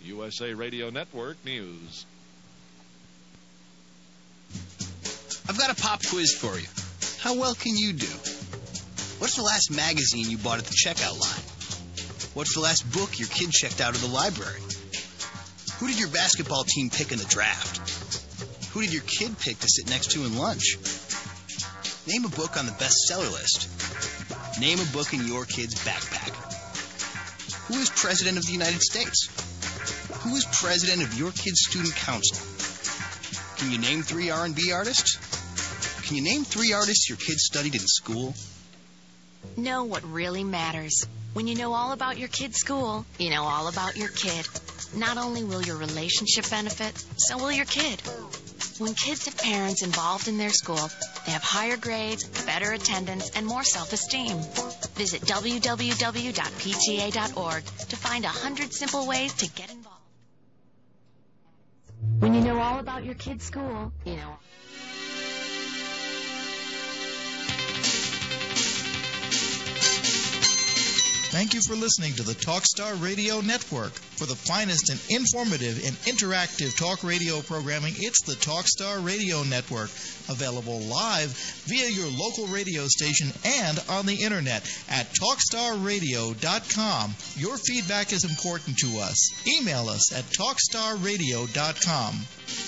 USA Radio Network News. I've got a pop quiz for you. How well can you do? What's the last magazine you bought at the checkout line? What's the last book your kid checked out of the library? Who did your basketball team pick in the draft? Who did your kid pick to sit next to in lunch? Name a book on the bestseller list. Name a book in your kid's backpack. Who is President of the United States? Who is President of your kid's student council? Can you name 3 R&B artists? Can you name 3 artists your kids studied in school? Know what really matters. When you know all about your kid's school, you know all about your kid. Not only will your relationship benefit, so will your kid. When kids have parents involved in their school, they have higher grades, better attendance, and more self-esteem. Visit www.pta.org to find 100 simple ways to get involved. When you know all about your kid's school, you know. Thank you for listening to the Talkstar Radio Network. For the finest and informative and interactive talk radio programming, it's the Talkstar Radio Network. Available live via your local radio station and on the internet at TalkstarRadio.com. Your feedback is important to us. Email us at TalkstarRadio.com.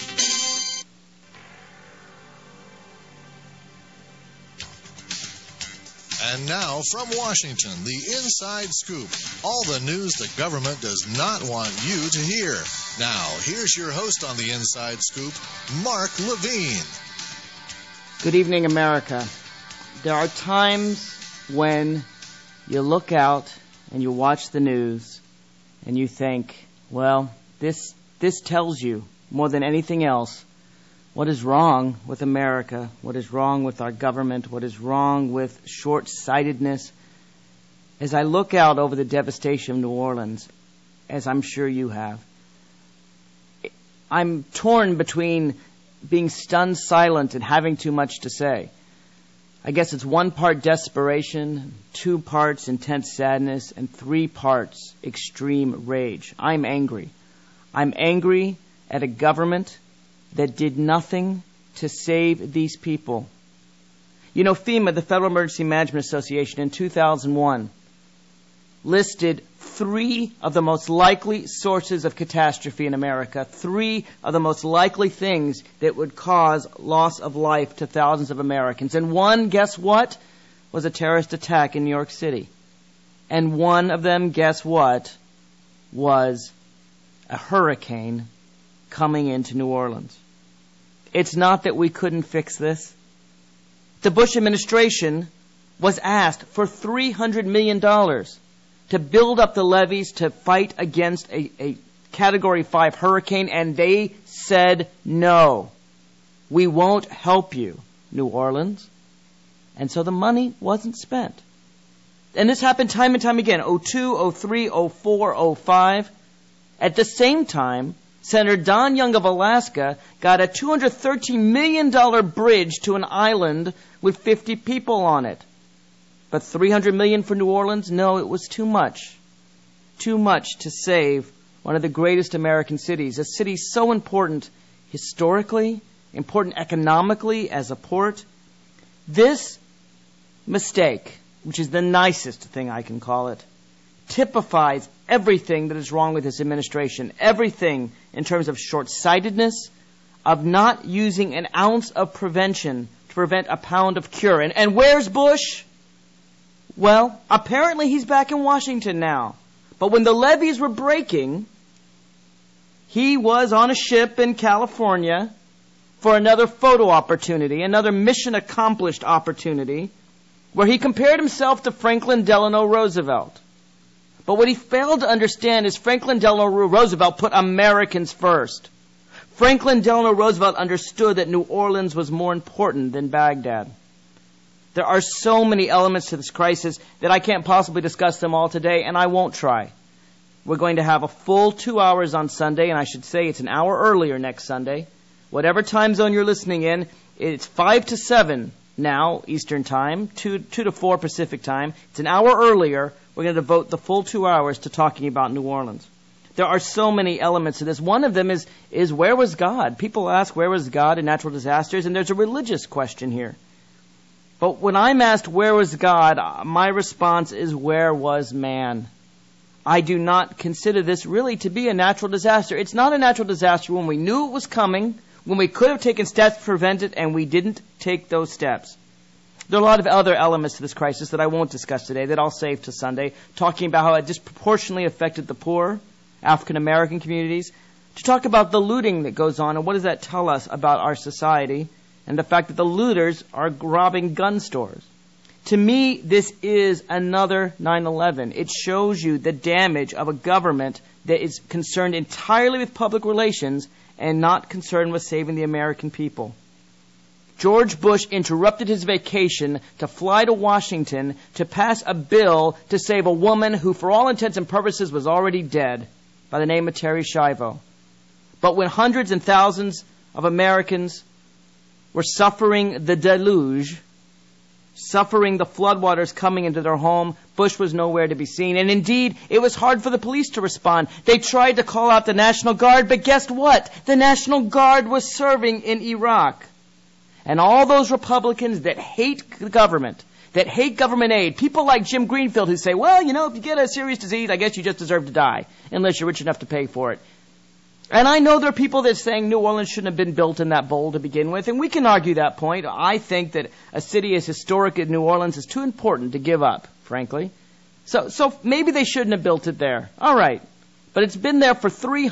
And now, from Washington, the Inside Scoop. All the news the government does not want you to hear. Now, here's your host on the Inside Scoop, Mark Levine. Good evening, America. There are times when you look out and you watch the news and you think, well, this tells you more than anything else what is wrong with America, what is wrong with our government, what is wrong with short-sightedness. As I look out over the devastation of New Orleans, as I'm sure you have, I'm torn between being stunned silent and having too much to say. I guess it's 1 part desperation, 2 parts intense sadness, and 3 parts extreme rage. I'm angry. I'm angry at a government that did nothing to save these people. You know, FEMA, the Federal Emergency Management Association, in 2001 listed 3 of the most likely sources of catastrophe in America, 3 of the most likely things that would cause loss of life to thousands of Americans. And one, guess what, was a terrorist attack in New York City. And one of them, guess what, was a hurricane coming into New Orleans. It's not that we couldn't fix this. The Bush administration was asked for $300 million to build up the levees to fight against a Category 5 hurricane, and they said no. We won't help you, New Orleans. And so the money wasn't spent. And this happened time and time again, 02, 03, 04, 05. At the same time, Senator Don Young of Alaska got a $213 million bridge to an island with 50 people on it. But $300 million for New Orleans? No, it was too much. Too much to save one of the greatest American cities. A city so important historically, important economically as a port. This mistake, which is the nicest thing I can call it, typifies everything that is wrong with this administration. Everything in terms of short-sightedness, of not using an ounce of prevention to prevent a pound of cure. And where's Bush? Well, apparently he's back in Washington now. But when the levees were breaking, he was on a ship in California for another photo opportunity, another mission accomplished opportunity, where he compared himself to Franklin Delano Roosevelt. But what he failed to understand is Franklin Delano Roosevelt put Americans first. Franklin Delano Roosevelt understood that New Orleans was more important than Baghdad. There are so many elements to this crisis that I can't possibly discuss them all today, and I won't try. We're going to have a full 2 hours on Sunday, and I should say it's an hour earlier next Sunday. Whatever time zone you're listening in, it's 5 to 7 now, Eastern Time, 2 to 4 Pacific Time. It's an hour earlier. We're going to devote the full 2 hours to talking about New Orleans. There are so many elements to this. One of them is where was God? People ask where was God in natural disasters, and there's a religious question here. But when I'm asked where was God, my response is where was man? I do not consider this really to be a natural disaster. It's not a natural disaster when we knew it was coming, when we could have taken steps to prevent it, and we didn't take those steps. There are a lot of other elements to this crisis that I won't discuss today, that I'll save to Sunday, talking about how it disproportionately affected the poor, African American communities, to talk about the looting that goes on and what does that tell us about our society, and the fact that the looters are robbing gun stores. To me, this is another 9/11. It shows you the damage of a government that is concerned entirely with public relations and not concerned with saving the American people. George Bush interrupted his vacation to fly to Washington to pass a bill to save a woman who, for all intents and purposes, was already dead, by the name of Terri Schiavo. But when hundreds and thousands of Americans were suffering the deluge, suffering the floodwaters coming into their home, Bush was nowhere to be seen. And indeed, it was hard for the police to respond. They tried to call out the National Guard, but guess what? The National Guard was serving in Iraq. And all those Republicans that hate the government, that hate government aid, people like Jim Greenfield who say, well, you know, if you get a serious disease, I guess you just deserve to die, unless you're rich enough to pay for it. And I know there are people that are saying New Orleans shouldn't have been built in that bowl to begin with, and we can argue that point. I think that a city as historic as New Orleans is too important to give up, frankly. So maybe they shouldn't have built it there. All right. But it's been there for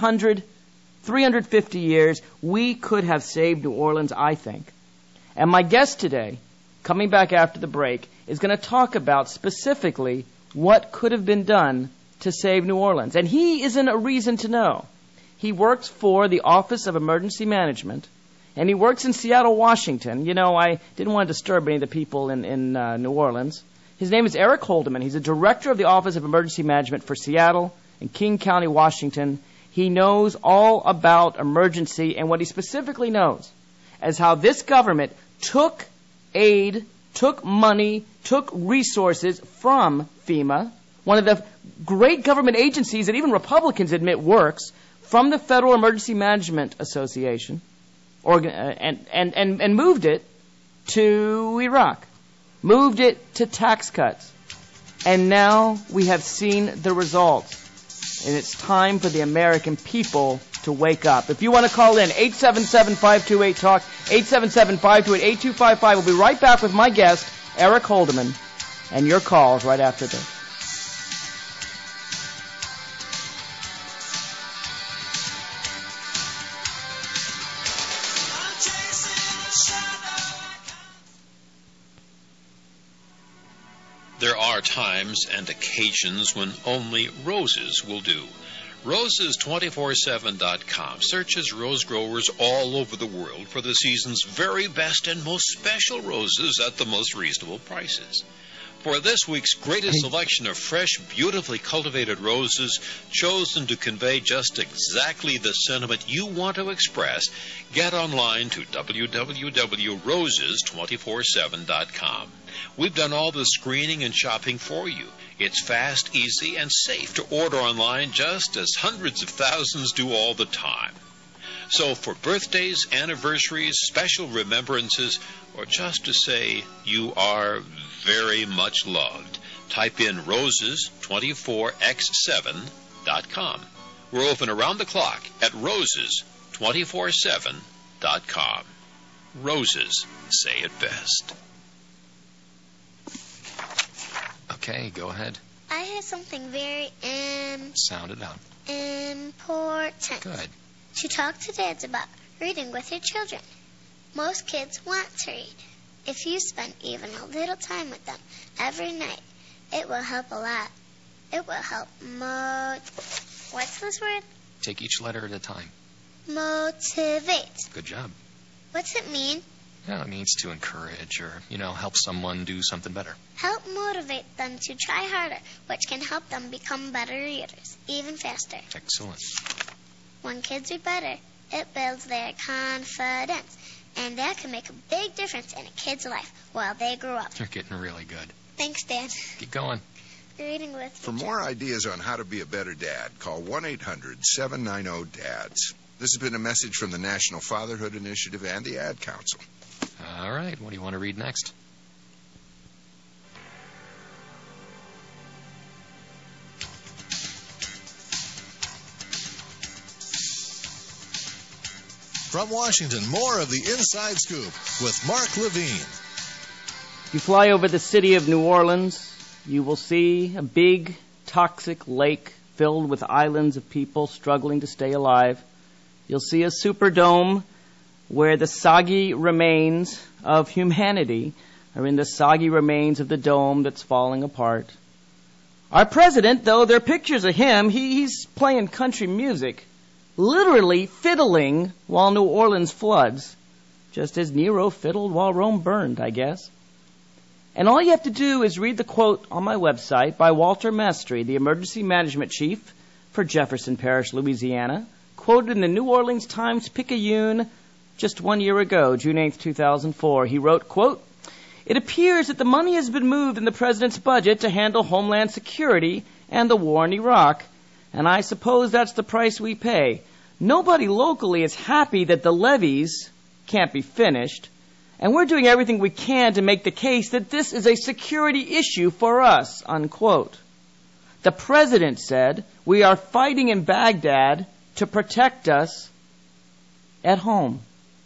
350 years. We could have saved New Orleans, I think. And my guest today, coming back after the break, is going to talk about specifically what could have been done to save New Orleans. And he isn't a reason to know. He works for the Office of Emergency Management, and he works in Seattle, Washington. You know, I didn't want to disturb any of the people in New Orleans. His name is Eric Holdeman. He's a director of the Office of Emergency Management for Seattle and King County, Washington. He knows all about emergency, and what he specifically knows is how this government took aid, took money, took resources from FEMA, one of the great government agencies that even Republicans admit works, from the Federal Emergency Management Association, and moved it to Iraq, moved it to tax cuts. And now we have seen the results. And it's time for the American people to wake up. If you want to call in, 877-528-TALK, 877-528-8255. We'll be right back with my guest, Eric Holdeman, and your calls right after this. There are times and occasions when only roses will do. Roses247.com searches rose growers all over the world for the season's very best and most special roses at the most reasonable prices. For this week's greatest selection of fresh, beautifully cultivated roses chosen to convey just exactly the sentiment you want to express, get online to www.roses247.com. We've done all the screening and shopping for you. It's fast, easy, and safe to order online just as hundreds of thousands do all the time. So for birthdays, anniversaries, special remembrances, or just to say you are very much loved, type in roses24x7.com. We're open around the clock at roses247.com. Roses say it best. Okay, go ahead. I have something very Sound it out. important Good. to talk to dads about reading with your children. Most kids want to read. If you spend even a little time with them every night, it will help a lot. It will help what's this word? Take each letter at a time. Motivate. Good job. What's it mean? Yeah, it means to encourage or, help someone do something better. Help motivate them to try harder, which can help them become better readers, even faster. Excellent. When kids read better, it builds their confidence, and that can make a big difference in a kid's life while they grow up. You're getting really good. Thanks, Dad. Keep going. reading with For your more ideas on how to be a better dad, call 1-800-790-DADS. This has been a message from the National Fatherhood Initiative and the Ad Council. All right, what do you want to read next? From Washington, more of the Inside Scoop with Mark Levine. If you fly over the city of New Orleans, you will see a big, toxic lake filled with islands of people struggling to stay alive. You'll see a Superdome where the soggy remains of humanity are in the soggy remains of the dome that's falling apart. Our president, though, there are pictures of him, he's playing country music, literally fiddling while New Orleans floods, just as Nero fiddled while Rome burned, I guess. And all you have to do is read the quote on my website by Walter Mastry, the emergency management chief for Jefferson Parish, Louisiana, quoted in the New Orleans Times-Picayune just 1 year ago, June 8, 2004. He wrote, quote, "It appears that the money has been moved in the president's budget to handle homeland security and the war in Iraq, and I suppose that's the price we pay. Nobody locally is happy that the levees can't be finished, and we're doing everything we can to make the case that this is a security issue for us," unquote. The president said, "We are fighting in Baghdad to protect us at home."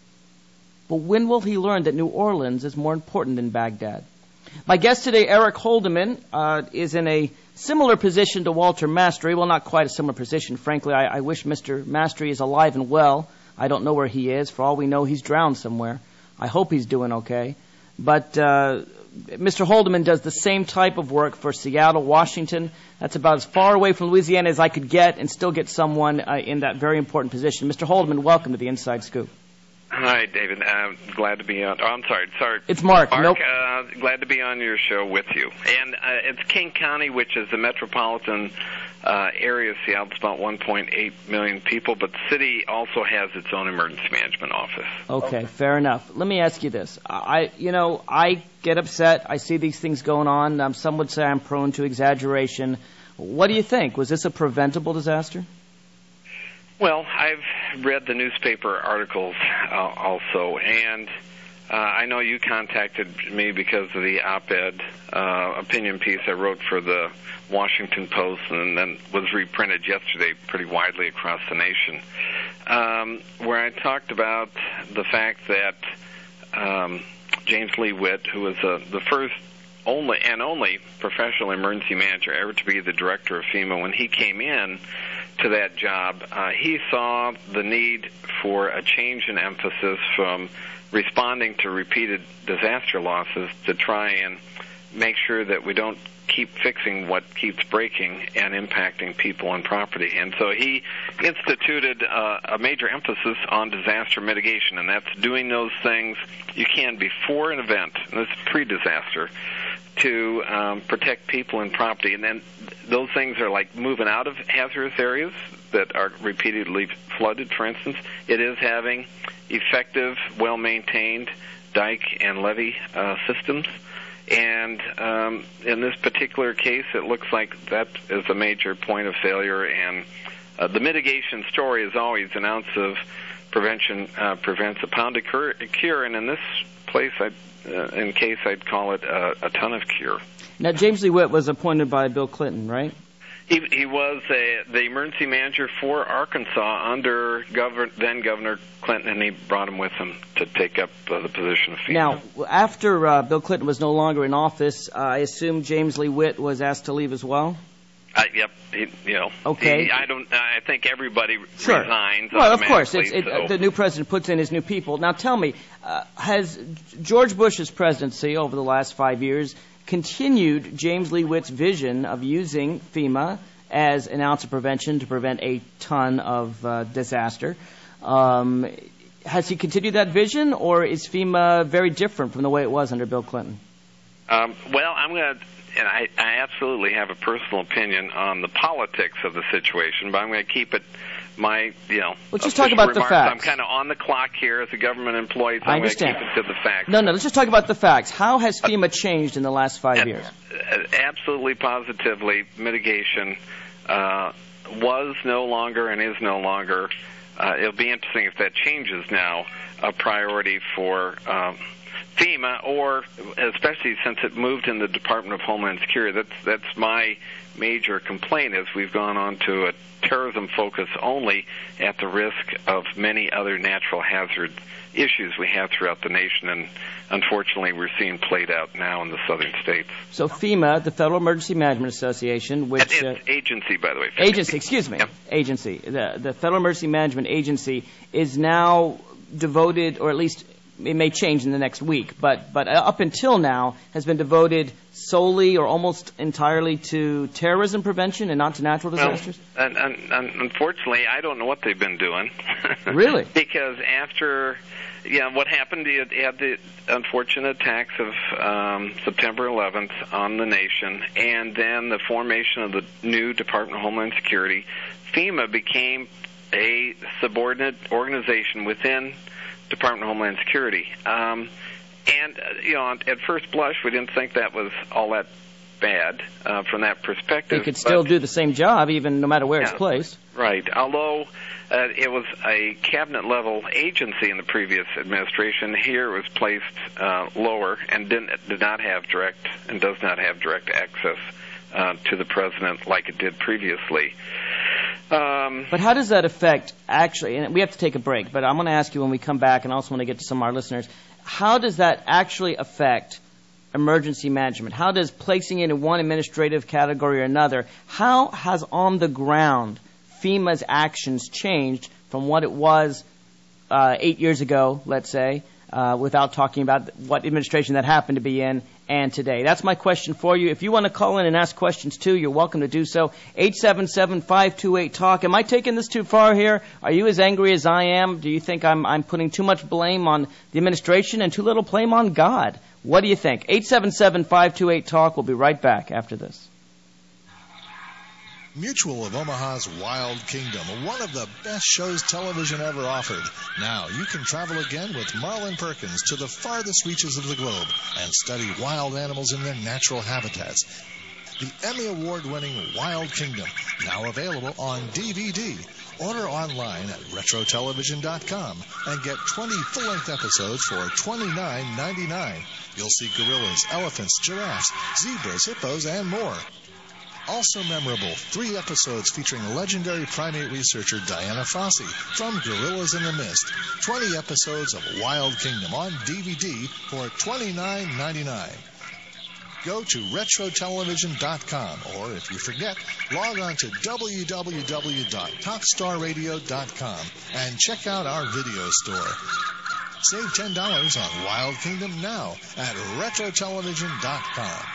But when will he learn that New Orleans is more important than Baghdad? My guest today, Eric Holdeman, is in a similar position to Walter Mastry. Well, not quite a similar position. Frankly, I wish Mr. Mastry is alive and well. I don't know where he is. For all we know, he's drowned somewhere. I hope he's doing okay. But Mr. Holdeman does the same type of work for Seattle, Washington. That's about as far away from Louisiana as I could get and still get someone in that very important position. Mr. Holdeman, welcome to the Inside Scoop. Hi, David. Glad to be on. Oh, I'm sorry. It's Mark. Nope. Glad to be on your show with you. And it's King County, which is the metropolitan area of Seattle. It's about 1.8 million people, but the city also has its own emergency management office. Okay, fair enough. Let me ask you this. I get upset. I see these things going on. Some would say I'm prone to exaggeration. What do you think? Was this a preventable disaster? Well, I've read the newspaper articles also, and I know you contacted me because of the op-ed opinion piece I wrote for the Washington Post and then was reprinted yesterday pretty widely across the nation, where I talked about the fact that James Lee Witt, who was the first only professional emergency manager ever to be the director of FEMA, when he came in to that job, he saw the need for a change in emphasis from responding to repeated disaster losses to try and make sure that we don't keep fixing what keeps breaking and impacting people and property. And so he instituted a major emphasis on disaster mitigation, and that's doing those things you can before an event, and this is pre-disaster, to protect people and property. And then those things are like moving out of hazardous areas that are repeatedly flooded, for instance. It is having effective, well-maintained dike and levee systems. And in this particular case, it looks like that is a major point of failure. And the mitigation story is always an ounce of prevention prevents a pound of cure. And in this place, I'd call it a ton of cure. Now, James Lee Witt was appointed by Bill Clinton, right? He was the emergency manager for Arkansas under then Governor Clinton, and he brought him with him to take up the position of FEMA. Now, after Bill Clinton was no longer in office, I assume James Lee Witt was asked to leave as well? Yep. Okay. I think everybody sure. resigns. Well, of course, the new president puts in his new people. Now, tell me, has George Bush's presidency over the last 5 years continued James Lee Witt's vision of using FEMA as an ounce of prevention to prevent a ton of disaster? Has he continued that vision, or is FEMA very different from the way it was under Bill Clinton? Well, I'm going to, and I absolutely have a personal opinion on the politics of the situation, but I'm going to keep it let's just talk about remarks. the facts. I'm kind of on the clock here as a government employee, so I I'm going to understand. keep it to the facts. No, let's just talk about the facts. How has FEMA changed in the last 5 years? absolutely positively, mitigation was no longer and is no longer. It'll be interesting if that changes now, a priority for FEMA, or especially since it moved in the Department of Homeland Security. That's my major complaint, is we've gone on to a terrorism focus only at the risk of many other natural hazard issues we have throughout the nation, and unfortunately we're seeing played out now in the southern states. So FEMA, the Federal Emergency Management Association, which... It's agency, by the way. Agency, excuse me. Yep. Agency. The Federal Emergency Management Agency is now devoted, or at least it may change in the next week, but up until now has been devoted solely or almost entirely to terrorism prevention and not to natural disasters? Well, unfortunately, I don't know what they've been doing. Really? Because after... what happened, you had the unfortunate attacks of September 11th on the nation, and then the formation of the new Department of Homeland Security. FEMA became a subordinate organization within Department of Homeland Security. At first blush, we didn't think that was all that bad from that perspective. It could still do the same job, even no matter where it's placed. Right. Although it was a cabinet-level agency in the previous administration, here it was placed lower and did not have direct and does not have direct access to the president like it did previously. But how does that affect, actually, and we have to take a break, but I'm going to ask you when we come back, and I also want to get to some of our listeners, how does that actually affect emergency management? How does placing it in one administrative category or another, how has on the ground FEMA's actions changed from what it was 8 years ago, let's say, without talking about what administration that happened to be in, and today? That's my question for you. If you want to call in and ask questions too, you're welcome to do so. 877-528-TALK. Am I taking this too far here? Are you as angry as I am? Do you think I'm putting too much blame on the administration and too little blame on God? What do you think? 877-528-TALK. We'll be right back after this. Mutual of Omaha's Wild Kingdom, one of the best shows television ever offered. Now you can travel again with Marlon Perkins to the farthest reaches of the globe and study wild animals in their natural habitats. The Emmy Award-winning Wild Kingdom, now available on DVD. Order online at RetroTelevision.com and get 20 full-length episodes for $29.99. You'll see gorillas, elephants, giraffes, zebras, hippos, and more. Also memorable, 3 episodes featuring legendary primate researcher Diana Fossey from Gorillas in the Mist. 20 episodes of Wild Kingdom on DVD for $29.99. Go to RetroTelevision.com, or if you forget, log on to www.talkstarradio.com and check out our video store. Save $10 on Wild Kingdom now at RetroTelevision.com.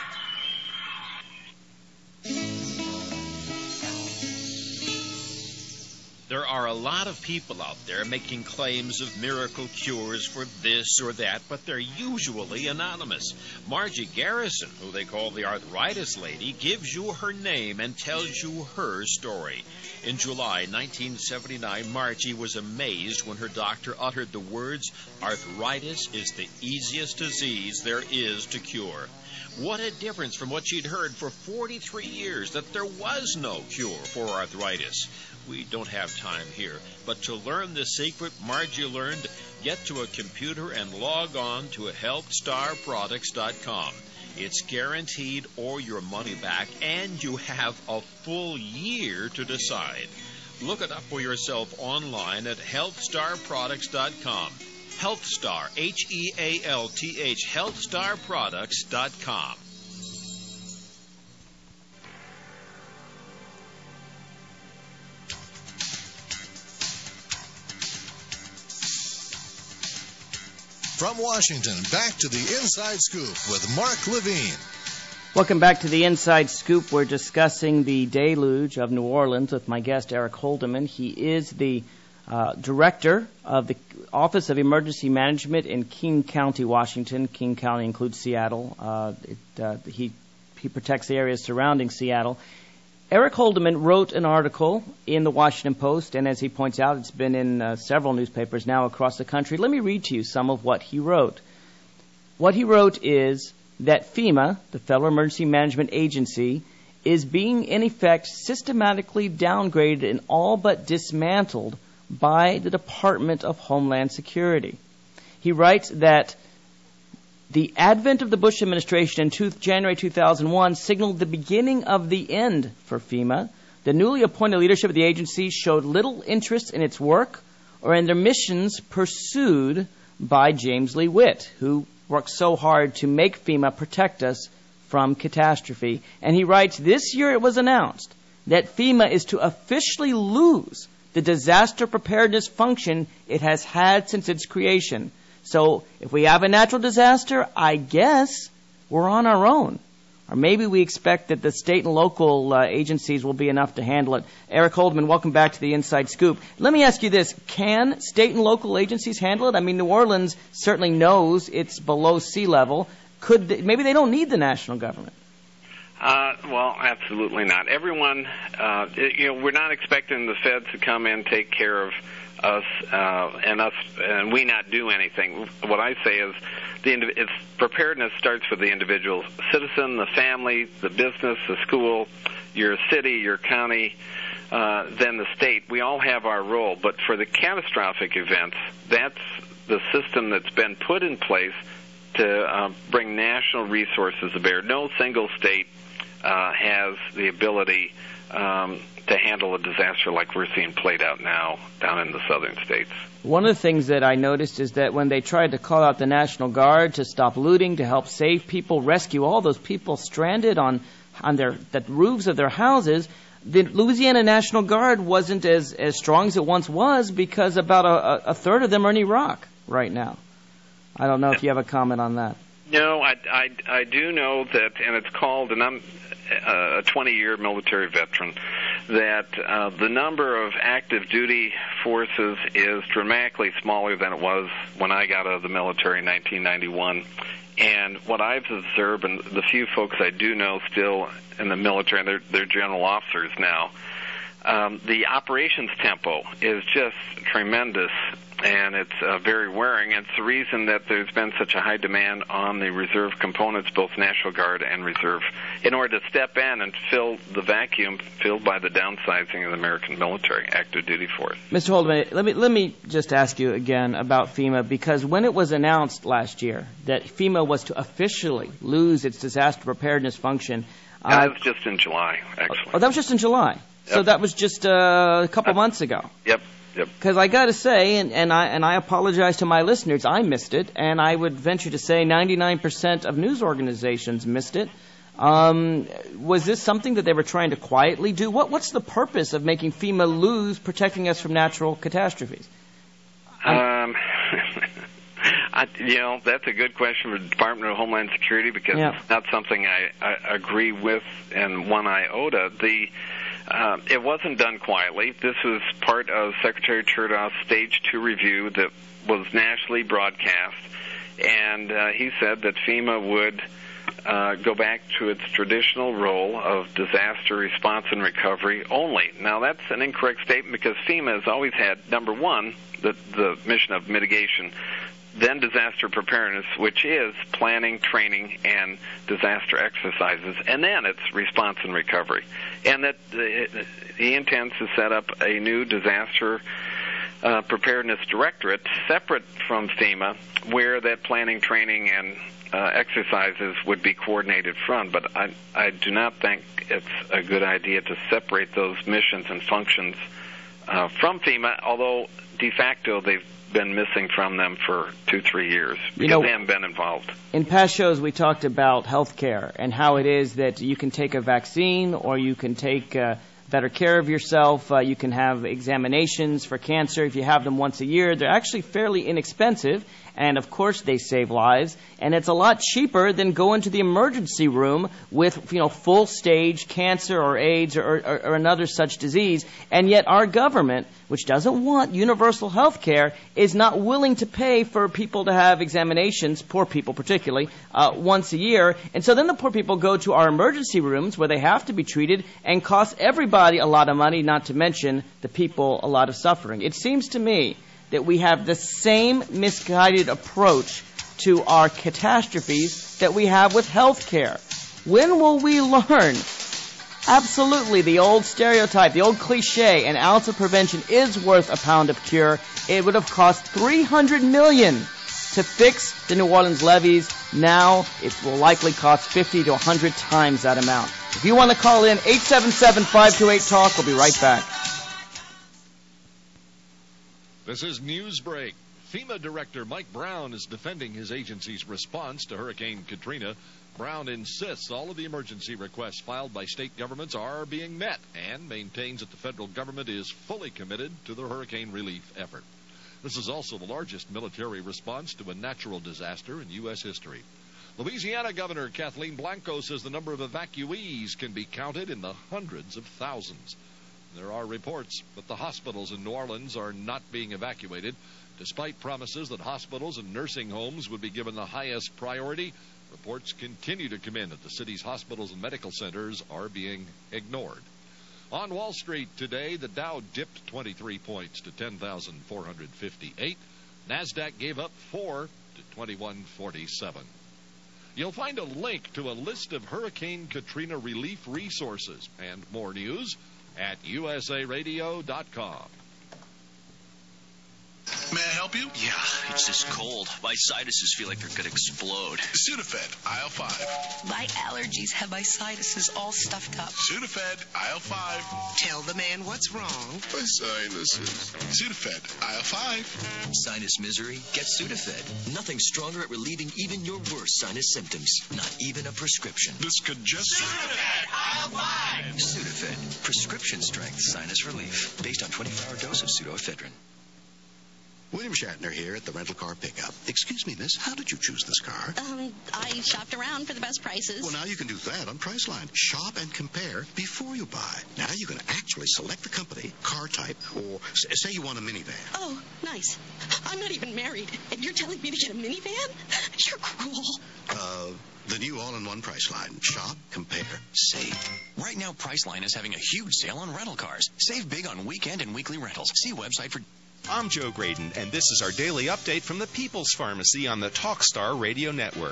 There are a lot of people out there making claims of miracle cures for this or that, but they're usually anonymous. Margie Garrison, who they call the Arthritis Lady, gives you her name and tells you her story. In July 1979, Margie was amazed when her doctor uttered the words, "Arthritis is the easiest disease there is to cure." What a difference from what she'd heard for 43 years, that there was no cure for arthritis. We don't have time here, but to learn the secret Margie learned, get to a computer and log on to healthstarproducts.com. It's guaranteed or your money back, and you have a full year to decide. Look it up for yourself online at healthstarproducts.com. HealthStar, HealthStarproducts, healthstarproducts.com. From Washington, back to the Inside Scoop with Mark Levine. Welcome back to the Inside Scoop. We're discussing the deluge of New Orleans with my guest, Eric Holdeman. He is the director of the Office of Emergency Management in King County, Washington. King County includes Seattle. He protects the areas surrounding Seattle. Eric Holdeman wrote an article in the Washington Post, and as he points out, it's been in several newspapers now across the country. Let me read to you some of what he wrote. What he wrote is, that FEMA, the Federal Emergency Management Agency, is being, in effect, systematically downgraded and all but dismantled by the Department of Homeland Security. He writes that the advent of the Bush administration in January 2001 signaled the beginning of the end for FEMA. The newly appointed leadership of the agency showed little interest in its work or in their missions pursued by James Lee Witt, who worked so hard to make FEMA protect us from catastrophe. And he writes, this year it was announced that FEMA is to officially lose the disaster preparedness function it has had since its creation. So if we have a natural disaster, I guess we're on our own. Or maybe we expect that the state and local agencies will be enough to handle it. Eric Holdeman, welcome back to the Inside Scoop. Let me ask you this. Can state and local agencies handle it? I mean, New Orleans certainly knows it's below sea level. Maybe they don't need the national government. Well, absolutely not. Everyone, we're not expecting the feds to come in, take care of us, and we not do anything. What I say is, it's preparedness starts with the individual citizen, the family, the business, the school, your city, your county, then the state. We all have our role, but for the catastrophic events, that's the system that's been put in place to bring national resources to bear. No single state has the ability to handle a disaster like we're seeing played out now down in the southern states. One of the things that I noticed is that when they tried to call out the National Guard to stop looting, to help save people, rescue all those people stranded on the roofs of their houses, the Louisiana National Guard wasn't as strong as it once was because about a third of them are in Iraq right now. I don't know if you have a comment on that. No, I do know that, and it's called, and I'm a 20-year military veteran, that the number of active duty forces is dramatically smaller than it was when I got out of the military in 1991. And what I've observed, and the few folks I do know still in the military, and they're general officers now, the operations tempo is just tremendous, and it's very wearing. It's the reason that there's been such a high demand on the reserve components, both National Guard and Reserve, in order to step in and fill the vacuum filled by the downsizing of the American military active duty force. Mr. Holdeman, let me just ask you again about FEMA, because when it was announced last year that FEMA was to officially lose its disaster preparedness function, that was just in July, actually. Oh, that was just in July. Yep. So that was just a couple months ago. Yep. Because I got to say, and I apologize to my listeners, I missed it, and I would venture to say 99% of news organizations missed it. Was this something that they were trying to quietly do? What's the purpose of making FEMA lose protecting us from natural catastrophes? That's a good question for the Department of Homeland Security, because it's not something I agree with in one iota. It wasn't done quietly. This was part of Secretary Chertoff's Stage 2 review that was nationally broadcast, and he said that FEMA would go back to its traditional role of disaster response and recovery only. Now, that's an incorrect statement, because FEMA has always had, number one, the mission of mitigation, then disaster preparedness, which is planning, training, and disaster exercises, and then it's response and recovery. And that he intends to set up a new disaster preparedness directorate separate from FEMA, where that planning, training, and exercises would be coordinated from. But I do not think it's a good idea to separate those missions and functions from FEMA, although de facto they've been missing from them for 2-3 years because they haven't been involved. In past shows, we talked about health care and how it is that you can take a vaccine, or you can take better care of yourself. You can have examinations for cancer if you have them once a year. They're actually fairly inexpensive, and of course they save lives. And it's a lot cheaper than going to the emergency room with full stage cancer or AIDS or another such disease. And yet our government, which doesn't want universal health care, is not willing to pay for people to have examinations, poor people particularly, once a year. And so then the poor people go to our emergency rooms where they have to be treated and cost everybody a lot of money, not to mention the people a lot of suffering. It seems to me that we have the same misguided approach to our catastrophes that we have with health care. When will we learn? Absolutely, the old stereotype, the old cliche, an ounce of prevention is worth a pound of cure. It would have cost $300 million to fix the New Orleans levees. Now it will likely cost 50 to 100 times that amount. If you want to call in, 877-528-TALK. We'll be right back. This is Newsbreak. FEMA Director Mike Brown is defending his agency's response to Hurricane Katrina. Brown insists all of the emergency requests filed by state governments are being met and maintains that the federal government is fully committed to the hurricane relief effort. This is also the largest military response to a natural disaster in U.S. history. Louisiana Governor Kathleen Blanco says the number of evacuees can be counted in the hundreds of thousands. There are reports that the hospitals in New Orleans are not being evacuated. Despite promises that hospitals and nursing homes would be given the highest priority, reports continue to come in that the city's hospitals and medical centers are being ignored. On Wall Street today, the Dow dipped 23 points to 10,458. NASDAQ gave up 4 to 2147. You'll find a link to a list of Hurricane Katrina relief resources and more news at usaradio.com. May I help you? Yeah, it's just cold. My sinuses feel like they're going to explode. Sudafed, aisle 5. My allergies have my sinuses all stuffed up. Sudafed, aisle 5. Tell the man what's wrong. My sinuses. Sudafed, aisle 5. Sinus misery? Get Sudafed. Nothing stronger at relieving even your worst sinus symptoms. Not even a prescription. This could just... Sudafed, aisle 5. Sudafed, prescription strength sinus relief. Based on 24-hour dose of pseudoephedrine. William Shatner here at the rental car pickup. Excuse me, miss, how did you choose this car? I shopped around for the best prices. Well, now you can do that on Priceline. Shop and compare before you buy. Now you can actually select the company, car type, or say you want a minivan. Oh, nice. I'm not even married, and you're telling me to get a minivan? You're cruel. The new all-in-one Priceline. Shop, compare, save. Right now, Priceline is having a huge sale on rental cars. Save big on weekend and weekly rentals. See website for... I'm Joe Graydon, and this is our daily update from the People's Pharmacy on the Talkstar Radio Network.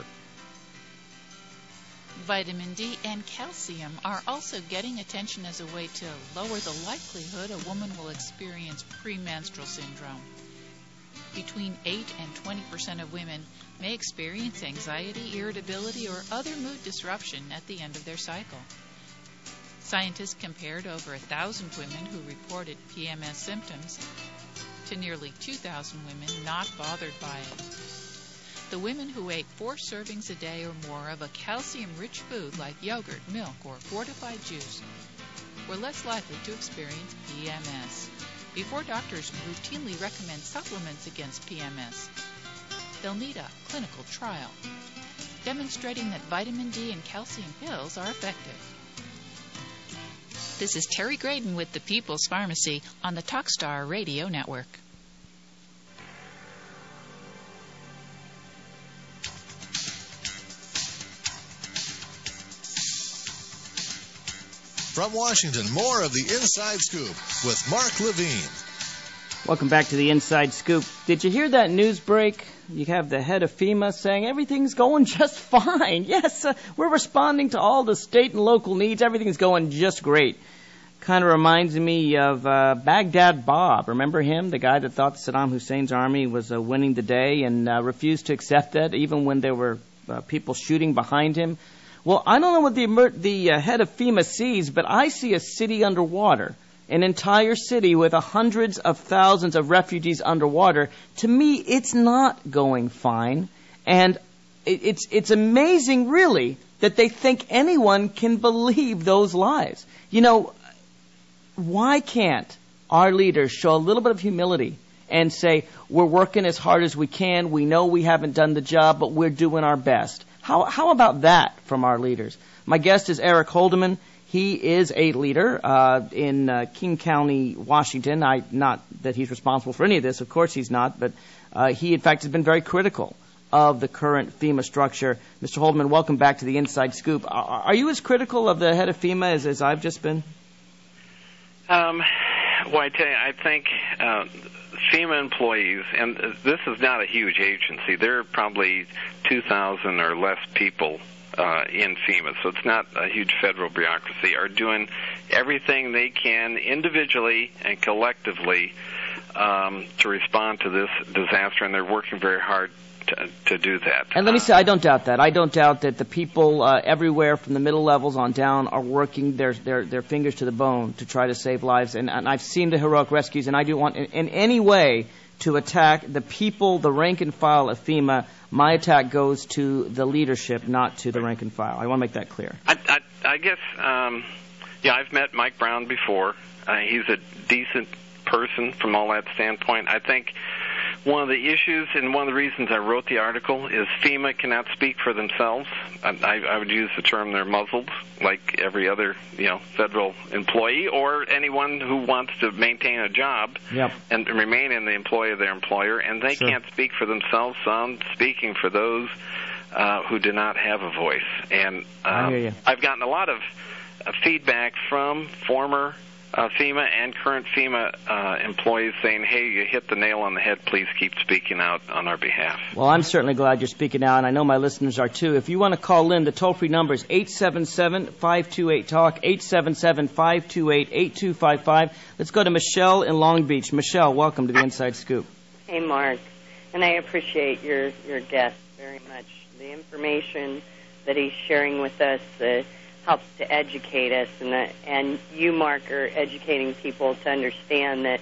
Vitamin D and calcium are also getting attention as a way to lower the likelihood a woman will experience premenstrual syndrome. Between 8 and 20% of women may experience anxiety, irritability, or other mood disruption at the end of their cycle. Scientists compared over 1,000 women who reported PMS symptoms to nearly 2,000 women not bothered by it. The women who ate 4 servings a day or more of a calcium-rich food like yogurt, milk, or fortified juice were less likely to experience PMS. Before doctors routinely recommend supplements against PMS, they'll need a clinical trial demonstrating that vitamin D and calcium pills are effective. This is Terry Graydon with the People's Pharmacy on the Talkstar Radio Network. From Washington, more of the Inside Scoop with Mark Levine. Welcome back to the Inside Scoop. Did you hear that news break? You have the head of FEMA saying everything's going just fine. Yes, we're responding to all the state and local needs. Everything's going just great. Kind of reminds me of Baghdad Bob. Remember him, the guy that thought Saddam Hussein's army was winning the day and refused to accept that even when there were people shooting behind him? Well, I don't know what the head of FEMA sees, but I see a city underwater, an entire city with hundreds of thousands of refugees underwater. To me, it's not going fine. And it's amazing, really, that they think anyone can believe those lies. You know, why can't our leaders show a little bit of humility and say, we're working as hard as we can, we know we haven't done the job, but we're doing our best? How about that from our leaders? My guest is Eric Holdeman. He is a leader in King County, Washington. Not that he's responsible for any of this, of course he's not, but he, in fact, has been very critical of the current FEMA structure. Mr. Holdeman, welcome back to the Inside Scoop. Are you as critical of the head of FEMA as I've just been? Well, I tell you, I think FEMA employees, and this is not a huge agency. There are probably 2,000 or less people in FEMA, so it's not a huge federal bureaucracy, are doing everything they can individually and collectively to respond to this disaster, and they're working very hard to do that. And let me say, I don't doubt that. I don't doubt that the people everywhere from the middle levels on down are working their fingers to the bone to try to save lives. And I've seen the heroic rescues, and I don't want in any way to attack the people, the rank and file of FEMA. My attack goes to the leadership, not to the rank and file. I want to make that clear. I guess, I've met Mike Brown before. He's a decent person from all that standpoint. I think one of the issues and one of the reasons I wrote the article is FEMA cannot speak for themselves. I would use the term they're muzzled, like every other federal employee or anyone who wants to maintain a job and remain in the employ of their employer, and they can't speak for themselves. So I'm speaking for those who do not have a voice. And I hear you. I've gotten a lot of feedback from former FEMA and current FEMA employees saying, hey, you hit the nail on the head. Please keep speaking out on our behalf. Well, I'm certainly glad you're speaking out, and I know my listeners are too. If you want to call in, the toll-free number is 877-528-TALK, 877-528-8255. Let's go to Michelle in Long Beach. Michelle, welcome to the Inside Scoop. Hey, Mark, and I appreciate your guest very much. The information that he's sharing with us helps to educate us, and you, Mark, are educating people to understand that,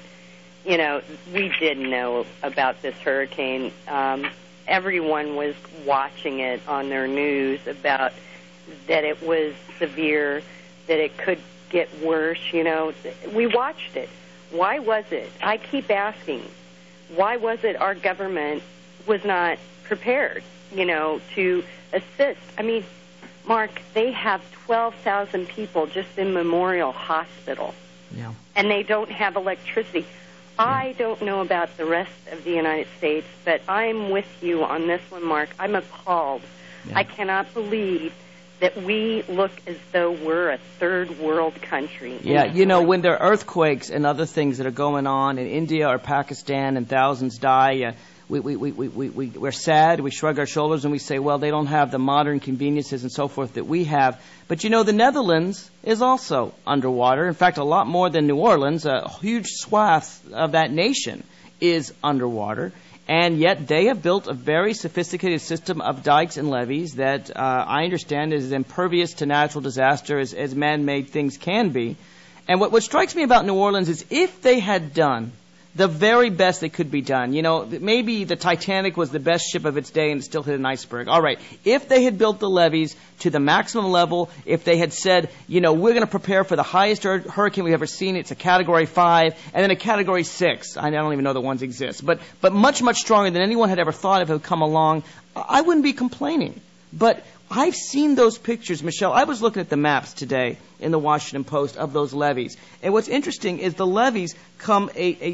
we did know about this hurricane. Everyone was watching it on their news about that it was severe, that it could get worse. We watched it. Why was it? I keep asking, why was it our government was not prepared, to assist? I mean, Mark, they have 12,000 people just in Memorial Hospital, and they don't have electricity. I don't know about the rest of the United States, but I'm with you on this one, Mark. I'm appalled. I cannot believe that we look as though we're a third world country. When there are earthquakes and other things that are going on in India or Pakistan and thousands die, we're sad, we shrug our shoulders, and we say, well, they don't have the modern conveniences and so forth that we have. But, the Netherlands is also underwater. In fact, a lot more than New Orleans. A huge swath of that nation is underwater. And yet they have built a very sophisticated system of dikes and levees that I understand is as impervious to natural disaster as man-made things can be. And what strikes me about New Orleans is if they had done the very best that could be done. Maybe the Titanic was the best ship of its day and it still hit an iceberg. All right. If they had built the levees to the maximum level, if they had said, we're going to prepare for the highest hurricane we've ever seen, it's a Category 5, and then a Category 6. I don't even know that ones exist. But much, much stronger than anyone had ever thought of had come along, I wouldn't be complaining. But I've seen those pictures, Michelle. I was looking at the maps today in the Washington Post of those levees. And what's interesting is the levees come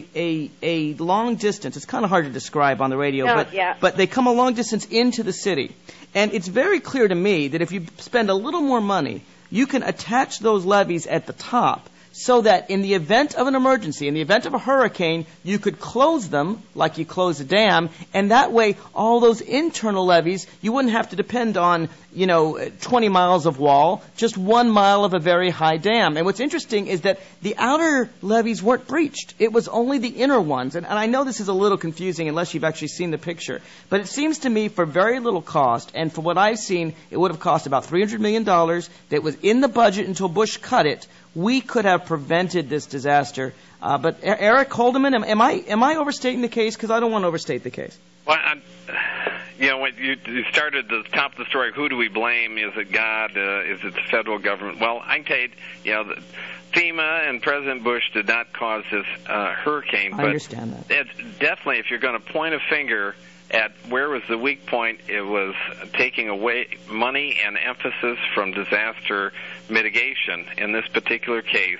a long distance. It's kind of hard to describe on the radio, but they come a long distance into the city. And it's very clear to me that if you spend a little more money, you can attach those levees at the top so that in the event of an emergency, in the event of a hurricane, you could close them like you close a dam, and that way all those internal levees, you wouldn't have to depend on, 20 miles of wall, just 1 mile of a very high dam. And what's interesting is that the outer levees weren't breached. It was only the inner ones. And I know this is a little confusing unless you've actually seen the picture. But it seems to me for very little cost, and for what I've seen, it would have cost about $300 million that was in the budget until Bush cut it. We could have prevented this disaster. But Eric Holdeman, am I overstating the case? Because I don't want to overstate the case. Well, when you started the top of the story, who do we blame? Is it God? Is it the federal government? Well, I can tell you, FEMA and President Bush did not cause this hurricane. I understand that. It's definitely, if you're going to point a finger at where was the weak point, it was taking away money and emphasis from disaster mitigation. In this particular case,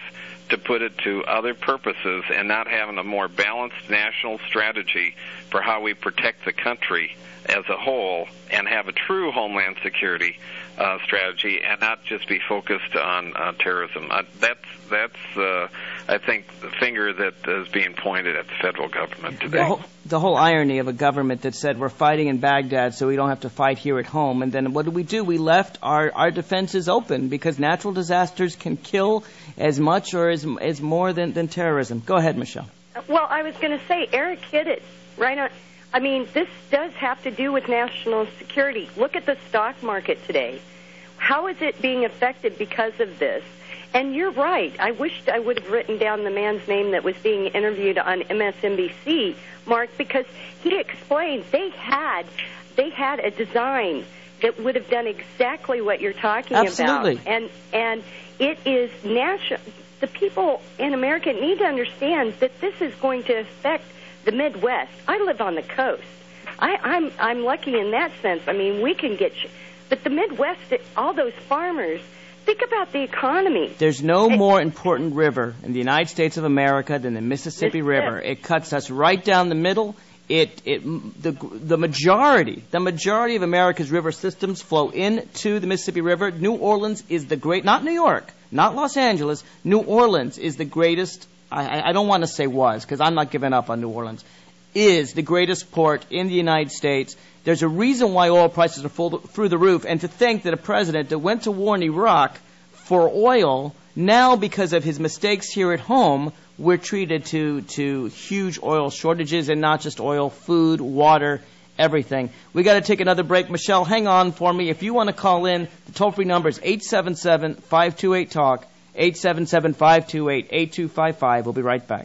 to put it to other purposes and not having a more balanced national strategy for how we protect the country as a whole and have a true homeland security strategy and not just be focused on terrorism. That's I think, the finger that is being pointed at the federal government today. The whole irony of a government that said we're fighting in Baghdad so we don't have to fight here at home, and then what do? We left our defenses open because natural disasters can kill as much or as more than terrorism. Go ahead, Michelle. Well, I was going to say, Eric hit it right on. I mean, this does have to do with national security. Look at the stock market today. How is it being affected because of this? And you're right. I wished I would have written down the man's name that was being interviewed on MSNBC, Mark, because he explained they had a design that would have done exactly what you're talking Absolutely. about. And it is national. The people in America need to understand that this is going to affect the Midwest. I live on the coast. I'm lucky in that sense. I mean, we can get, but the Midwest, all those farmers. Think about the economy. There's no more important river in the United States of America than the Mississippi River. It cuts us right down the middle. The majority of America's river systems flow into the Mississippi River. New Orleans is the great, not New York, not Los Angeles. New Orleans is the greatest. I don't want to say was, because I'm not giving up on New Orleans. Is the greatest port in the United States. There's a reason why oil prices are through the roof, and to think that a president that went to war in Iraq for oil, now because of his mistakes here at home, we're treated to huge oil shortages, and not just oil, food, water, everything. We got to take another break. Michelle, hang on for me. If you want to call in, the toll-free number is 877-528-TALK, 877-528-8255. We'll be right back.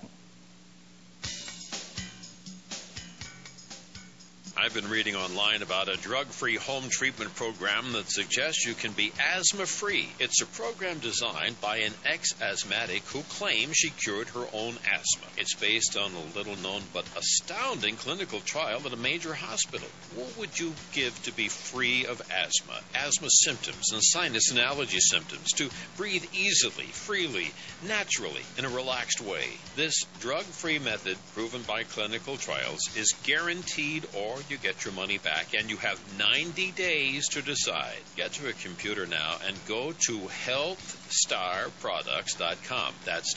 I've been reading online about a drug-free home treatment program that suggests you can be asthma-free. It's a program designed by an ex-asthmatic who claims she cured her own asthma. It's based on a little-known but astounding clinical trial at a major hospital. What would you give to be free of asthma, asthma symptoms, and sinus and allergy symptoms, to breathe easily, freely, naturally, in a relaxed way? This drug-free method, proven by clinical trials, is guaranteed, or you get your money back, and you have 90 days to decide. Get to a computer now and go to healthstarproducts.com. That's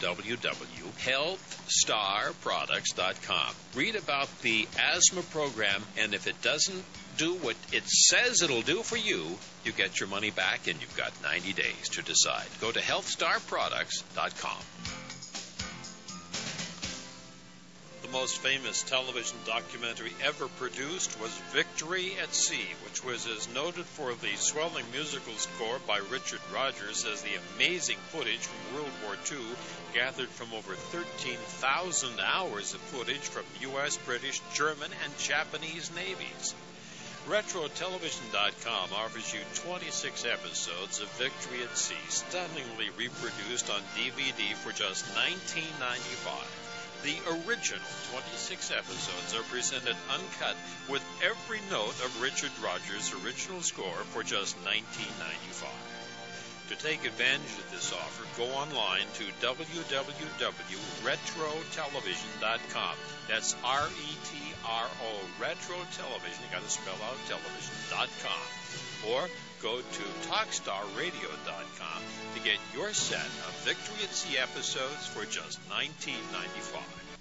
www.healthstarproducts.com. Read about the asthma program, and if it doesn't do what it says it'll do for you, you get your money back, and you've got 90 days to decide. Go to healthstarproducts.com. The most famous television documentary ever produced was Victory at Sea, which was as noted for the swelling musical score by Richard Rodgers as the amazing footage from World War II, gathered from over 13,000 hours of footage from U.S., British, German, and Japanese navies. RetroTelevision.com offers you 26 episodes of Victory at Sea, stunningly reproduced on DVD for just $19.95. The original 26 episodes are presented uncut with every note of Richard Rodgers' original score for just $19.95. To take advantage of this offer, go online to www.retrotelevision.com. That's R-E-T-R-O, RetroTelevision. You got to spell out television.com. Or go to TalkStarRadio.com to get your set of Victory at Sea episodes for just $19.95.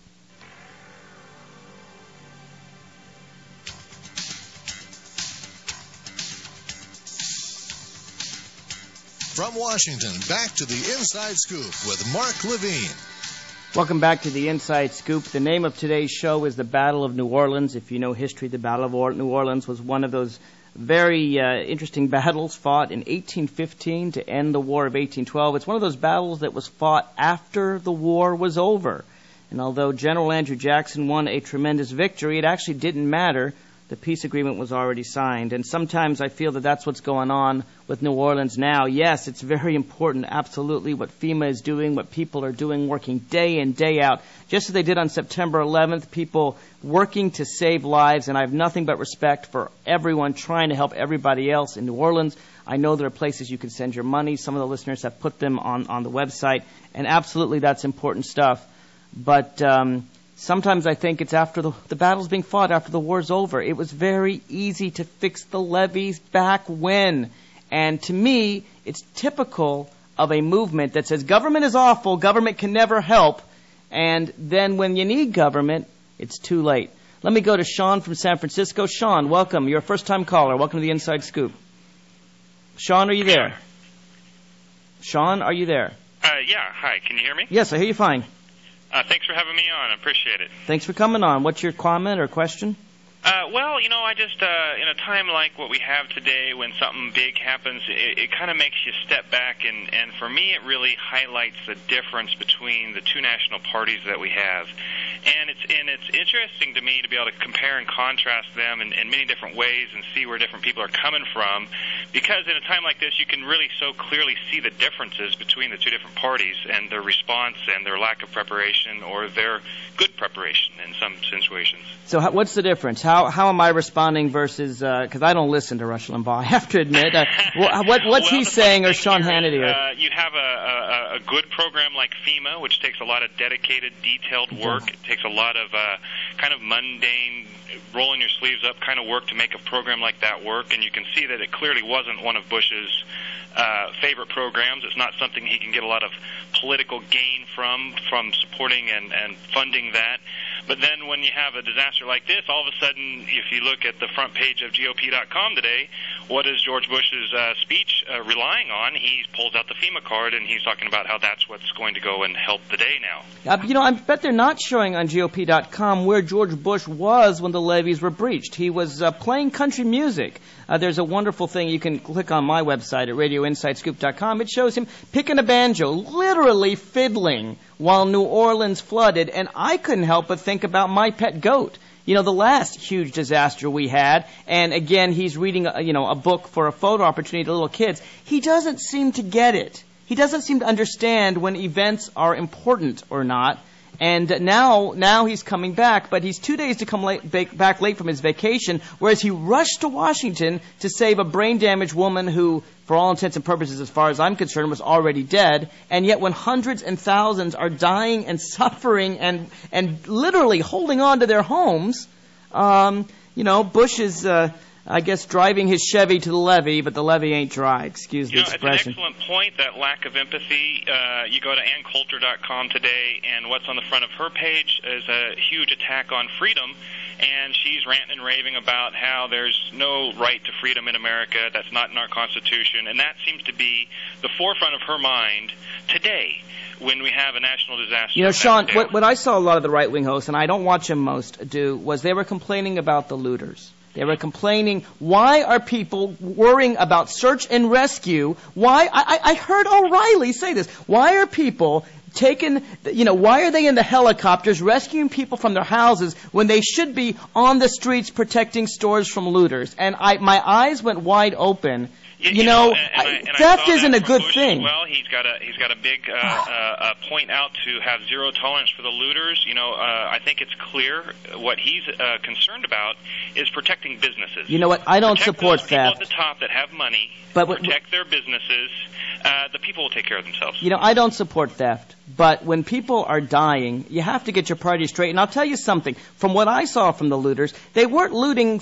From Washington, back to the Inside Scoop with Mark Levine. Welcome back to the Inside Scoop. The name of today's show is the Battle of New Orleans. If you know history, the Battle of New Orleans was one of those very interesting battles fought in 1815 to end the War of 1812. It's one of those battles that was fought after the war was over. And although General Andrew Jackson won a tremendous victory, it actually didn't matter. the peace agreement was already signed. And sometimes I feel that that's what's going on with New Orleans now. Yes, it's very important, absolutely, what FEMA is doing, what people are doing, working day in, day out, just as they did on September 11th, people working to save lives. And I have nothing but respect for everyone trying to help everybody else in New Orleans. I know there are places you can send your money. Some of the listeners have put them on the website. And absolutely, that's important stuff. But sometimes I think it's after the battle's being fought, after the war's over. It was very easy to fix the levees back when. And to me, it's typical of a movement that says government is awful, government can never help, and then when you need government, it's too late. Let me go to Sean from San Francisco. Sean, welcome. You're a first-time caller. Welcome to the Inside Scoop. Sean, are you there? Sean, are you there? Yeah. Hi. Can you hear me? Yes, I hear you fine. Thanks for having me on. I appreciate it. Thanks for coming on. What's your comment or question? Well, I just, in a time like what we have today, when something big happens, it kind of makes you step back, and for me, it really highlights the difference between the two national parties that we have. And it's interesting to me to be able to compare and contrast them in many different ways and see where different people are coming from, because in a time like this, you can really so clearly see the differences between the two different parties and their response and their lack of preparation or their good preparation in some situations. So what's the difference? How am I responding versus, because I don't listen to Rush Limbaugh, I have to admit. What's he saying, or Sean Hannity? You have a good program like FEMA, which takes a lot of dedicated, detailed work. It takes a lot of kind of mundane, rolling your sleeves up kind of work to make a program like that work, and you can see that it clearly wasn't one of Bush's favorite programs. It's not something he can get a lot of political gain from supporting and funding that. But then when you have a disaster like this, all of a sudden, if you look at the front page of GOP.com today, what is George Bush's speech relying on? He pulls out the FEMA card, and he's talking about how that's what's going to go and help the day now. I bet they're not showing on GOP.com where George Bush was when the levees were breached. He was playing country music. There's a wonderful thing. You can click on my website at RadioInsideScoop.com. It shows him picking a banjo, literally fiddling, while New Orleans flooded. And I couldn't help but think about my pet goat. The last huge disaster we had, and again, he's reading, a book for a photo opportunity to little kids. He doesn't seem to get it. He doesn't seem to understand when events are important or not. And now he's coming back, but he's 2 days to come back late from his vacation, whereas he rushed to Washington to save a brain-damaged woman who, for all intents and purposes, as far as I'm concerned, was already dead. And yet when hundreds and thousands are dying and suffering and literally holding on to their homes, Bush is... I guess driving his Chevy to the levee, but the levee ain't dry. Excuse the expression. It's an excellent point, that lack of empathy. You go to AnnCoulter.com today, and what's on the front of her page is a huge attack on freedom, and she's ranting and raving about how there's no right to freedom in America, that's not in our Constitution, and that seems to be the forefront of her mind today, when we have a national disaster. Sean, what I saw a lot of the right-wing hosts, and I don't watch them most do, was they were complaining about the looters. They were complaining, why are people worrying about search and rescue? Why? I heard O'Reilly say this. Why are people why are they in the helicopters rescuing people from their houses when they should be on the streets protecting stores from looters? And my eyes went wide open. Theft isn't a good thing. Well, he's got a big point out to have zero tolerance for the looters. I think it's clear what he's concerned about is protecting businesses. You know what? I don't support theft. People at the top that have money, protect their businesses. The people will take care of themselves. I don't support theft. But when people are dying, you have to get your priorities straight. And I'll tell you something. From what I saw from the looters, they weren't looting,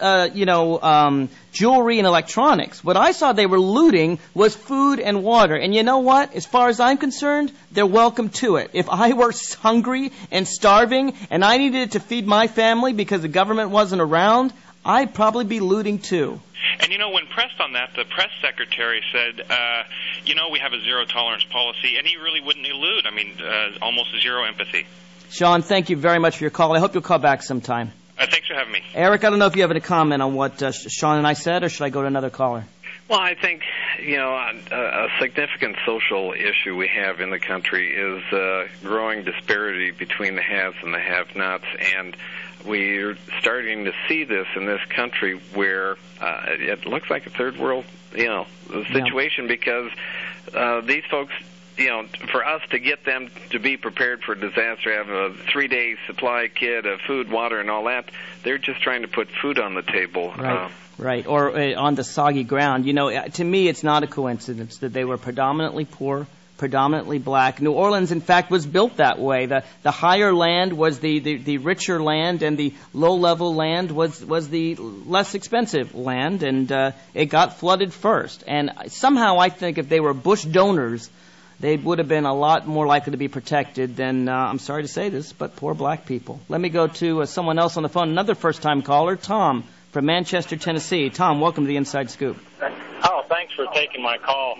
jewelry and electronics. What I saw they were looting was food and water. And you know what? As far as I'm concerned, they're welcome to it. If I were hungry and starving and I needed it to feed my family because the government wasn't around, I'd probably be looting too. And, when pressed on that, the press secretary said, we have a zero-tolerance policy, and he really wouldn't elude. Almost zero empathy. Sean, thank you very much for your call. I hope you'll call back sometime. Thanks for having me. Eric, I don't know if you have any comment on what Sean and I said, or should I go to another caller? Well, I think, a significant social issue we have in the country is growing disparity between the haves and the have-nots, and we're starting to see this in this country where it looks like a third world, situation because these folks, for us to get them to be prepared for disaster, have a 3-day supply kit of food, water, and all that, they're just trying to put food on the table. Right, or on the soggy ground. To me, it's not a coincidence that they were predominantly poor, predominantly black. New Orleans, in fact, was built that way. The higher land was the richer land, and the low-level land was the less expensive land, and it got flooded first. And somehow I think if they were Bush donors, they would have been a lot more likely to be protected than, I'm sorry to say this, but poor black people. Let me go to someone else on the phone, another first-time caller, Tom from Manchester, Tennessee. Tom, welcome to the Inside Scoop. Oh, thanks for taking my call.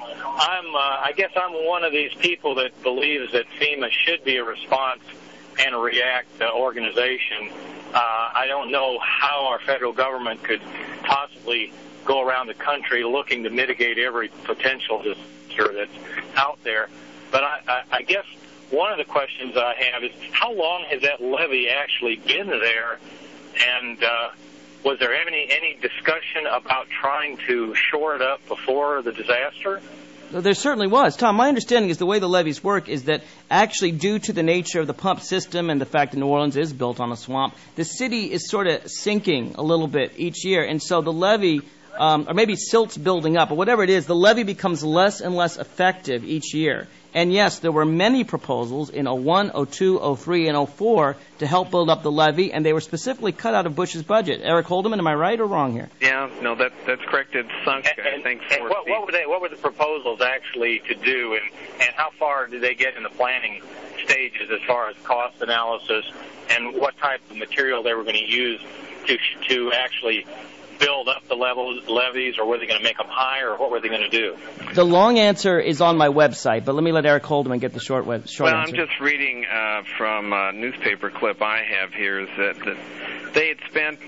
I guess I'm one of these people that believes that FEMA should be a response and a react organization. I don't know how our federal government could possibly go around the country looking to mitigate every potential disaster that's out there. But I guess one of the questions I have is, how long has that levee actually been there? And was there any discussion about trying to shore it up before the disaster? There certainly was. Tom, my understanding is the way the levees work is that actually due to the nature of the pump system and the fact that New Orleans is built on a swamp, the city is sort of sinking a little bit each year. And so the levee, or maybe silt's building up, or whatever it is, the levee becomes less and less effective each year. And yes, there were many proposals in 01, 02, 03, and 04 to help build up the levee, and they were specifically cut out of Bush's budget. Eric Holdeman, am I right or wrong here? Yeah, no, that's correct. It sunk, I think, 4 feet. What were the proposals actually to do, and how far did they get in the planning stages as far as cost analysis and what type of material they were going to use to actually build up the levees, or were they going to make them higher, or what were they going to do? The long answer is on my website, but let me let Eric Holdeman get the short answer. Well, I'm just reading from a newspaper clip I have here is that they had spent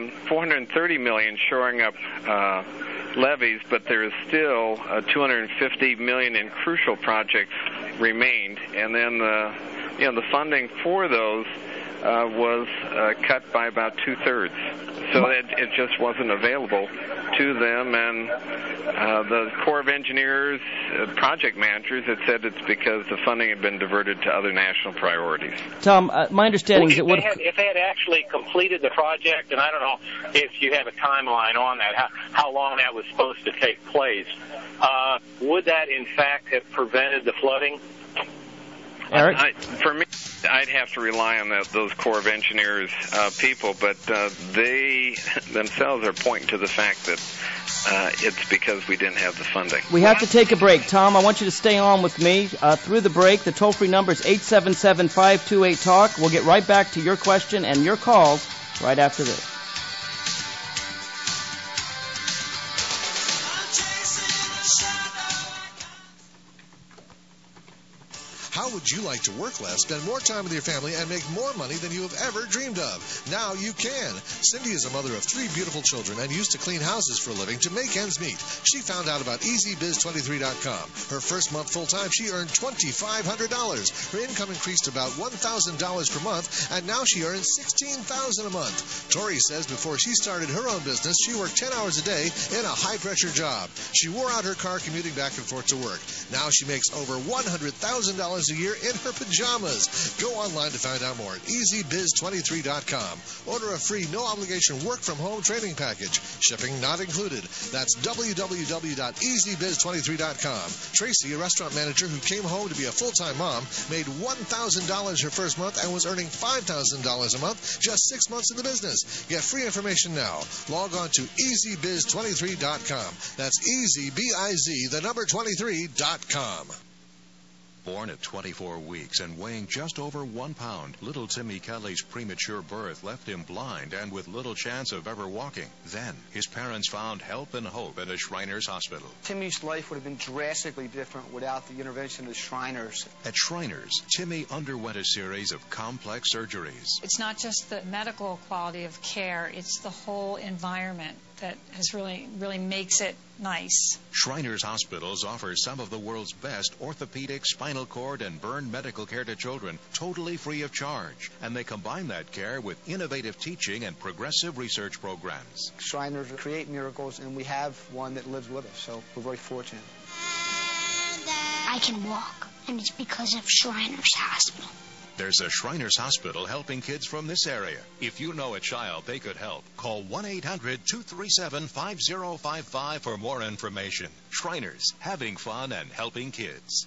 $430 million shoring up levees, but there is still $250 million in crucial projects remained, and then the funding for those was cut by about 2/3. So it just wasn't available to them, and the Corps of Engineers project managers had said it's because the funding had been diverted to other national priorities. Tom, my understanding is if they had actually completed the project, and I don't know if you have a timeline on that, how long that was supposed to take place, would that in fact have prevented the flooding? Eric? For me, I'd have to rely on those Corps of Engineers people, but they themselves are pointing to the fact that it's because we didn't have the funding. We have to take a break. Tom, I want you to stay on with me through the break. The toll-free number is 877-528-TALK. We'll get right back to your question and your calls right after this. How would you like to work less, spend more time with your family, and make more money than you have ever dreamed of? Now you can. Cindy is a mother of 3 beautiful children and used to clean houses for a living to make ends meet. She found out about EasyBiz23.com. Her first month full-time, she earned $2,500. Her income increased about $1,000 per month, and now she earns $16,000 a month. Tori says before she started her own business, she worked 10 hours a day in a high-pressure job. She wore out her car commuting back and forth to work. Now she makes over $100,000 a year in her pajamas. Go online to find out more at EasyBiz23.com. Order a free, no-obligation work-from-home training package. Shipping not included. That's www.easybiz23.com. Tracy, a restaurant manager who came home to be a full-time mom, made $1,000 her first month and was earning $5,000 a month just 6 months in the business. Get free information now. Log on to EasyBiz23.com. That's EasyBiz23.com. Born at 24 weeks and weighing just over 1 pound, little Timmy Kelly's premature birth left him blind and with little chance of ever walking. Then, his parents found help and hope at a Shriners Hospital. Timmy's life would have been drastically different without the intervention of the Shriners. At Shriners, Timmy underwent a series of complex surgeries. It's not just the medical quality of care, it's the whole environment. has really makes it nice. Shriners Hospitals offers some of the world's best orthopedic, spinal cord, and burn medical care to children, totally free of charge. And they combine that care with innovative teaching and progressive research programs. Shriners create miracles, and we have one that lives with us, so we're very fortunate. I can walk, and it's because of Shriners Hospital. There's a Shriners Hospital helping kids from this area. If you know a child they could help, call 1-800-237-5055 for more information. Shriners, having fun and helping kids.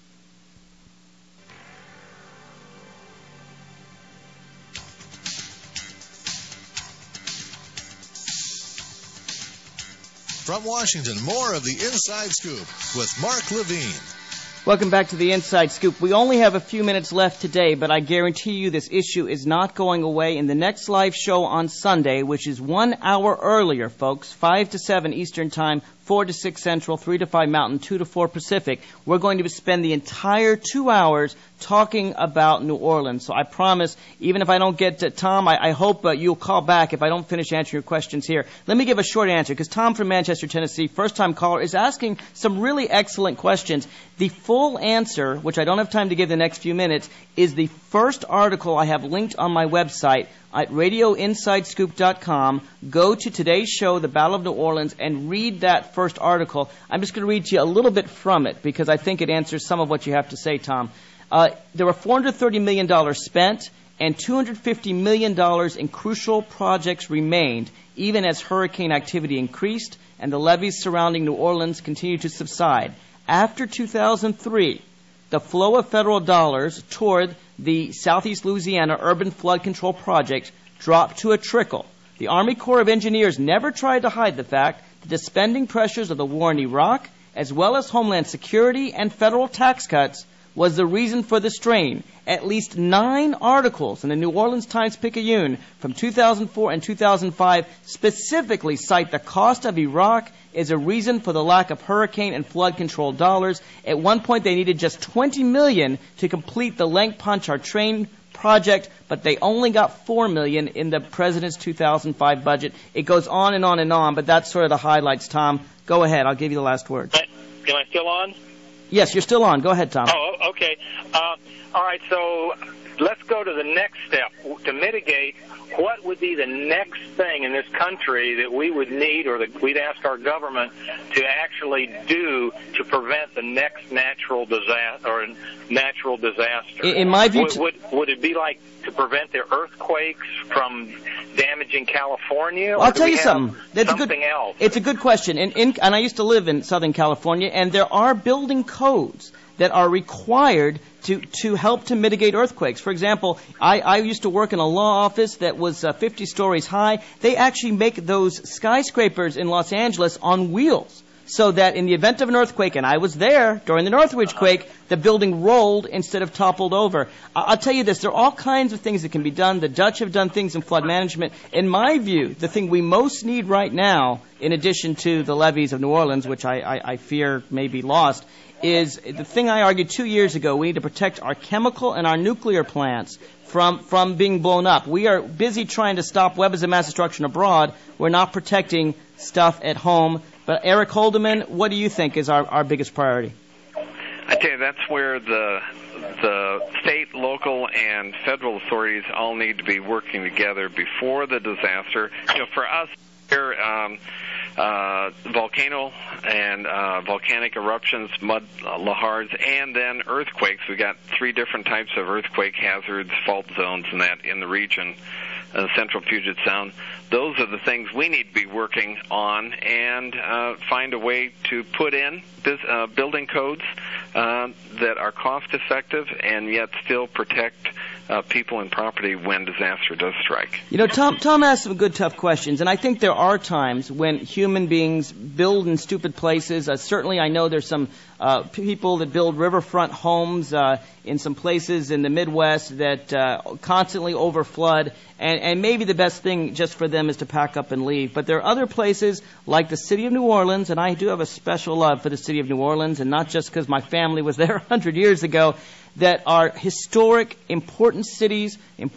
From Washington, more of the Inside Scoop with Mark Levine. Welcome back to the Inside Scoop. We only have a few minutes left today, but I guarantee you this issue is not going away in the next live show on Sunday, which is 1 hour earlier, folks, 5 to 7 Eastern Time, 4 to 6 Central, 3 to 5 Mountain, 2 to 4 Pacific. We're going to spend the entire 2 hours talking about New Orleans. So I promise, even if I don't get to Tom, I hope you'll call back if I don't finish answering your questions here. Let me give a short answer, because Tom from Manchester, Tennessee, first-time caller, is asking some really excellent questions. The full answer, which I don't have time to give the next few minutes, is the first article I have linked on my website at radioinsidescoop.com. Go to today's show, The Battle of New Orleans, and read that first article. I'm just going to read to you a little bit from it, because I think it answers some of what you have to say, Tom. There were $430 million spent, and $250 million in crucial projects remained, even as hurricane activity increased and the levees surrounding New Orleans continued to subside. After 2003, the flow of federal dollars toward the Southeast Louisiana Urban Flood Control Project dropped to a trickle. The Army Corps of Engineers never tried to hide the fact that the spending pressures of the war in Iraq, as well as Homeland Security and federal tax cuts, was the reason for the strain. At least 9 articles in the New Orleans Times-Picayune from 2004 and 2005 specifically cite the cost of Iraq as a reason for the lack of hurricane and flood control dollars. At one point, they needed just $20 million to complete the Lenk-Ponchar train project, but they only got $4 million in the president's 2005 budget. It goes on and on and on, but that's sort of the highlights, Tom. Go ahead. I'll give you the last word. Am I still on? Yes, you're still on. Go ahead, Tom. Oh, okay. All right, so let's go to the next step. To mitigate, what would be the next thing in this country that we would need or that we'd ask our government to actually do to prevent the next natural disaster? In my view, would it be like to prevent the earthquakes from damaging California? Or I'll tell you something. That's something else? It's a good question. And I used to live in Southern California, and there are building codes that are required to help to mitigate earthquakes. For example, I used to work in a law office that was 50 stories high. They actually make those skyscrapers in Los Angeles on wheels, so that in the event of an earthquake, and I was there during the Northridge quake, the building rolled instead of toppled over. I'll tell you this, there are all kinds of things that can be done. The Dutch have done things in flood management. In my view, the thing we most need right now, in addition to the levees of New Orleans, which I fear may be lost, is the thing I argued 2 years ago. We need to protect our chemical and our nuclear plants from being blown up. We are busy trying to stop weapons of mass destruction abroad. We're not protecting stuff at home. But Eric Holdeman, what do you think is our biggest priority? I tell you, that's where the state, local, and federal authorities all need to be working together before the disaster. You know, for us here, volcano and volcanic eruptions, mud lahars, and then earthquakes. We got 3 different types of earthquake hazards, fault zones, and that in the region. Central Puget Sound. Those are the things we need to be working on and find a way to put in building codes that are cost-effective and yet still protect people and property when disaster does strike. You know, Tom asked some good, tough questions, and I think there are times when human beings build in stupid places. Certainly, I know there's some people that build riverfront homes in some places in the Midwest that constantly overflood, and maybe the best thing just for them is to pack up and leave. But there are other places like the city of New Orleans, and I do have a special love for the city of New Orleans, and not just because my family was there 100 years ago, that are historic, important cities,